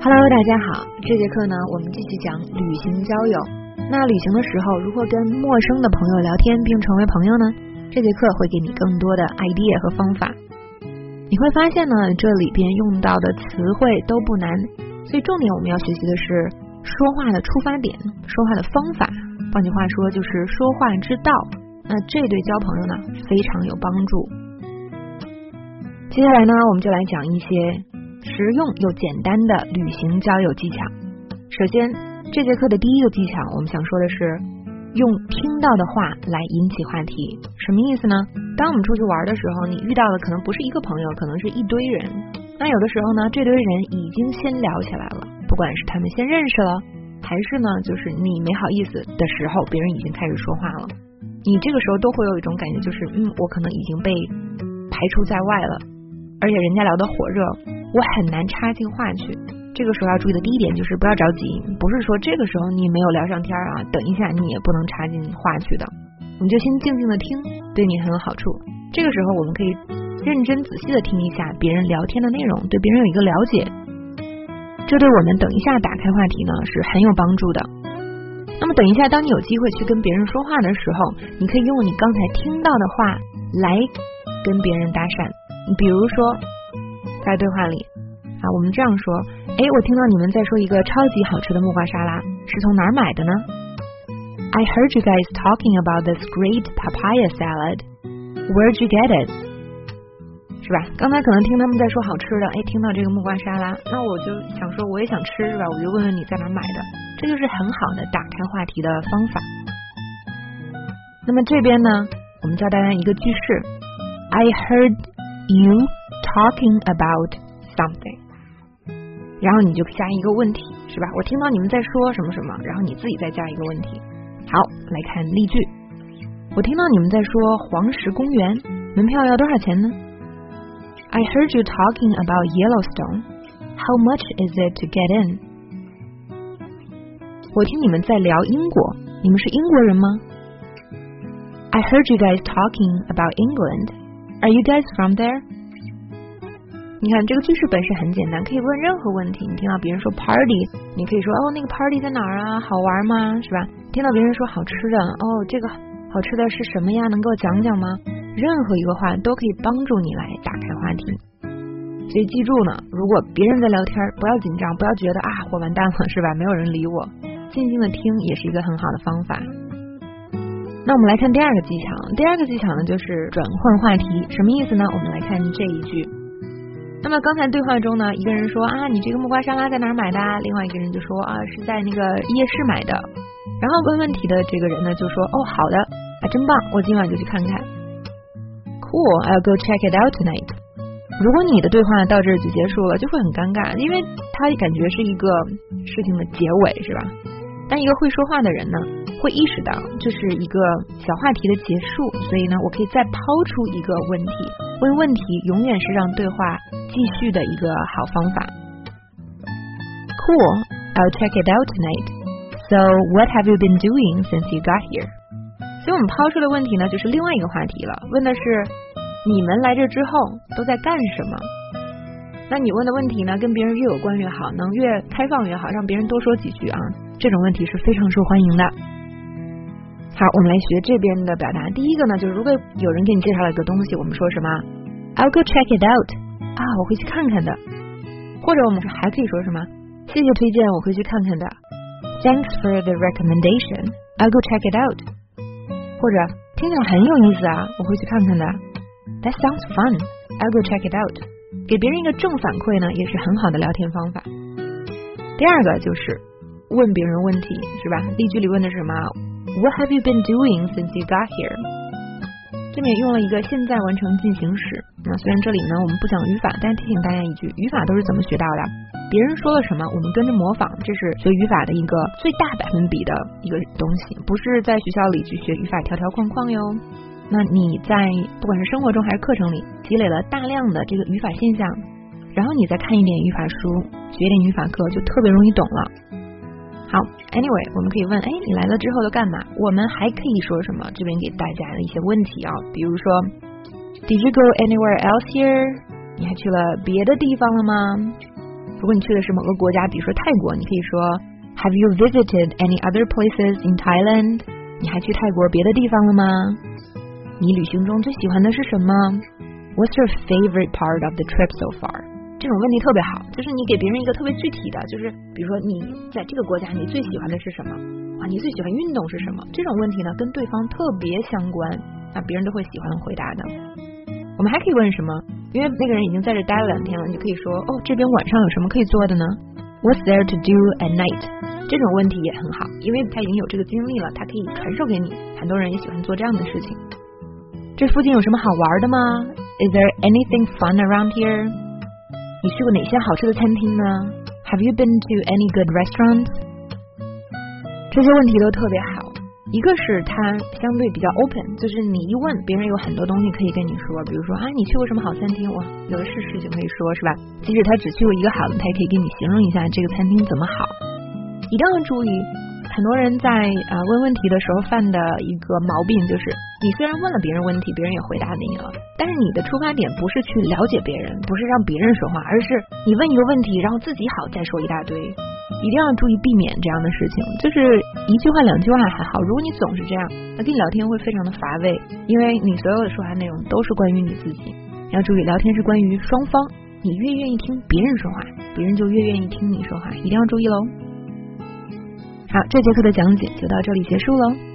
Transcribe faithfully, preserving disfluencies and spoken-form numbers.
Hello， 大家好，这节课呢，我们继续讲旅行交友。那旅行的时候，如何跟陌生的朋友聊天并成为朋友呢？这节课会给你更多的 idea 和方法。你会发现呢，这里边用到的词汇都不难，所以重点我们要学习的是说话的出发点，说话的方法。换句话说，就是说话之道。那这对交朋友呢，非常有帮助。接下来呢，我们就来讲一些实用又简单的旅行交友技巧。首先，这节课的第一个技巧，我们想说的是用听到的话来引起话题。什么意思呢？当我们出去玩的时候，你遇到的可能不是一个朋友，可能是一堆人。那有的时候呢，这堆人已经先聊起来了，不管是他们先认识了，还是呢，就是你没好意思的时候，别人已经开始说话了。你这个时候都会有一种感觉，就是嗯，我可能已经被排除在外了，而且人家聊得火热，我很难插进话去。这个时候要注意的第一点就是不要着急，不是说这个时候你没有聊上天啊，等一下你也不能插进话去的。我们就先静静的听，对你很有好处。这个时候我们可以认真仔细的听一下别人聊天的内容，对别人有一个了解，这对我们等一下打开话题呢是很有帮助的。那么等一下当你有机会去跟别人说话的时候，你可以用你刚才听到的话来跟别人搭讪。你比如说在对话里啊，我们这样说，诶，我听到你们在说一个超级好吃的木瓜沙拉，是从哪儿买的呢？ I heard you guys talking about this great papaya salad. Where'd you get it? 是吧？刚才可能听他们在说好吃的，诶，听到这个木瓜沙拉，那我就想说我也想吃，是吧？我就问问你在哪儿买的，这就是很好的打开话题的方法。那么这边呢，我们教大家一个句式， I heard you talking about something， 然后你就加一个问题，是吧？我听到你们在说什么什么，然后你自己再加一个问题。好，来看例句。我听到你们在说黄石公园，门票要多少钱呢？ I heard you talking about Yellowstone. How much is it to get in? 我听你们在聊英国，你们是英国人吗？ I heard you guys talking about England. Are you guys from there?你看这个句式本身很简单，可以问任何问题。你听到别人说 party， 你可以说哦，那个 party 在哪儿啊？好玩吗？是吧？听到别人说好吃的，哦，这个好吃的是什么呀？能给我讲讲吗？任何一个话都可以帮助你来打开话题。所以记住呢，如果别人在聊天，不要紧张，不要觉得啊我完蛋了，是吧？没有人理我，静静的听也是一个很好的方法。那我们来看第二个技巧，第二个技巧呢就是转换话题。什么意思呢？我们来看这一句。那么刚才对话中呢，一个人说啊，你这个木瓜沙拉在哪儿买的？另外一个人就说啊，是在那个夜市买的。然后问问题的这个人呢就说，哦，好的，啊，真棒，我今晚就去看看。Cool, I'll go check it out tonight. 如果你的对话到这儿就结束了，就会很尴尬，因为他感觉是一个事情的结尾，是吧？但一个会说话的人呢，会意识到这是一个小话题的结束，所以呢，我可以再抛出一个问题。问问题永远是让对话继续的一个好方法。Cool, I'll check it out tonight. So what have you been doing since you got here? 所以我们抛出的问题呢，就是另外一个话题了，问的是你们来这之后都在干什么？那你问的问题呢，跟别人越有关越好，能越开放越好，让别人多说几句啊，这种问题是非常受欢迎的。好，我们来学这边的表达。第一个呢，就是如果有人给你介绍了一个东西，我们说什么 I'll go check it out 啊，我会去看看的。或者我们还可以说什么谢谢推荐，我会去看看的。 Thanks for the recommendation, I'll go check it out。 或者听起来很有意思啊，我会去看看的。 That sounds fun, I'll go check it out。 给别人一个正反馈呢，也是很好的聊天方法。第二个就是问别人问题，是吧？例句里问的是什么What have you been doing since you got here? 这边也用了一个现在完成进行时。那虽然这里呢我们不讲语法，但提醒大家一句，语法都是怎么学到的？别人说了什么，我们跟着模仿，这是学语法的一个最大百分比的一个东西，不是在学校里去学语法条条框框哟。那你在不管是生活中还是课程里积累了大量的这个语法现象，然后你再看一点语法书，学一点语法课，就特别容易懂了。好 anyway 我们可以问，哎，你来了之后都干嘛？我们还可以说什么？这边给大家的一些问题啊，比如说 Did you go anywhere else here? 你还去了别的地方了吗？ 如果你去的是某个国家，比如说泰国，你可以说 Have you visited any other places in Thailand？ 你还去泰国别的地方了吗？你旅行中最喜欢的是什么？ What's your favorite part of the trip so far？ 这种问题特别好，就是你给别人一个特别具体的，就是比如说你在这个国家你最喜欢的是什么啊？你最喜欢运动是什么？这种问题呢跟对方特别相关，那别人都会喜欢回答的。我们还可以问什么？因为那个人已经在这待了两天了，你可以说哦，这边晚上有什么可以做的呢？ What's there to do at night？ 这种问题也很好，因为他已经有这个经历了，他可以传授给你。很多人也喜欢做这样的事情。这附近有什么好玩的吗？ Is there anything fun around here？ 你去过哪些好吃的餐厅呢？ Have you been to any good restaurants？ 这些问题都特别好。一个是它相对比较 open， 就是你一问别人有很多东西可以跟你说，比如说啊，你去过什么好餐厅？哇，有的是事情可以说，是吧？即使他只去过一个好的，他也可以给你形容一下这个餐厅怎么好。一定要注意，很多人在呃问问题的时候犯的一个毛病就是，你虽然问了别人问题，别人也回答你了，但是你的出发点不是去了解别人，不是让别人说话，而是你问一个问题，然后自己好再说一大堆。一定要注意避免这样的事情，就是一句话两句话还好，如果你总是这样，那跟你聊天会非常的乏味，因为你所有的说话内容都是关于你自己。要注意，聊天是关于双方，你越愿意听别人说话，别人就越愿意听你说话，一定要注意喽。好，这节课的讲解就到这里结束喽。